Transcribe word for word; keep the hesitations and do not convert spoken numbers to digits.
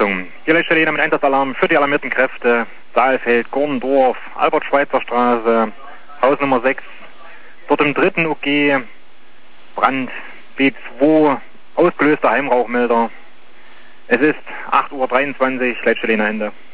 Sitzung. Hier Leitstelle mit Einsatzalarm für die alarmierten Kräfte. Saalfeld, Gurndorf, Albert-Schweitzer-Straße, Haus Nummer sechs. Dort im dritten U G, Brand B zwei, ausgelöster Heimrauchmelder. Es ist acht Uhr dreiundzwanzig, Leitstelle Ende.